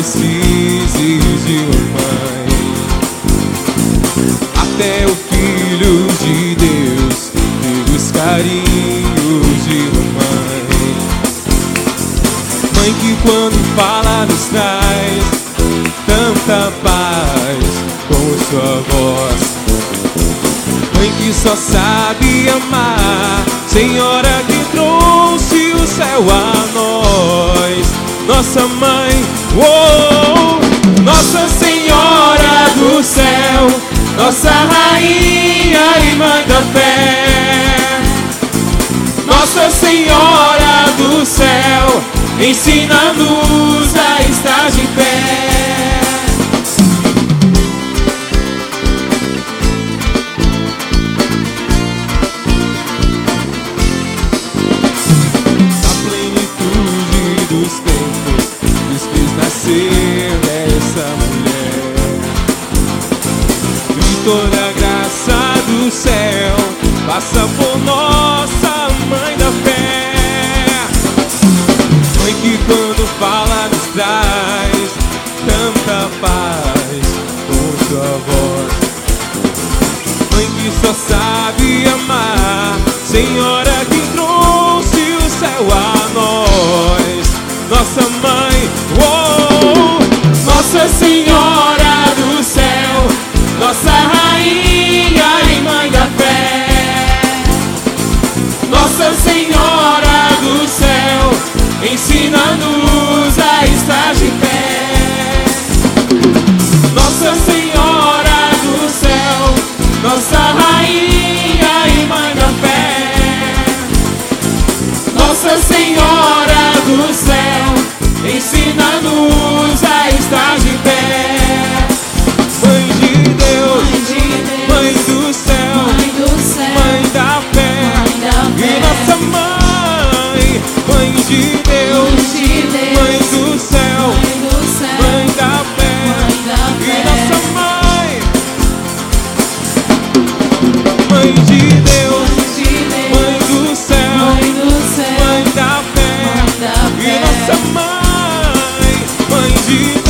precise de uma mãe. Até o Filho de Deus teve os carinhos de uma mãe. Mãe que quando fala nos traz tanta paz com sua voz. Mãe que só sabe amar, Senhora que trouxe o céu a nós. Nossa mãe, oh, Nossa Senhora do céu, nossa rainha e mãe da fé. Nossa Senhora do céu, ensina-nos a estar de pé. Essa mulher, e toda a graça do céu passa por nossa mãe da fé. Mãe que quando fala nos traz tanta paz com sua voz. Mãe que só sabe amar, Senhora que trouxe o céu a nós. Nossa mãe, oh, Nossa Senhora do céu, nossa rainha e mãe da fé. Nossa Senhora do céu, ensina-nos a estar de pé. Nossa Senhora do céu, nossa rainha e mãe da fé. Nossa Senhora do céu, ensina-nos a estar de pé. Mãe de Deus, Mãe do céu, Mãe da fé, e nossa mãe. Mãe de Deus, Mãe do céu, Mãe da fé, e nossa mãe. Mãe de Deus, Mãe do céu, Mãe da fé, e nossa mãe. Mãe de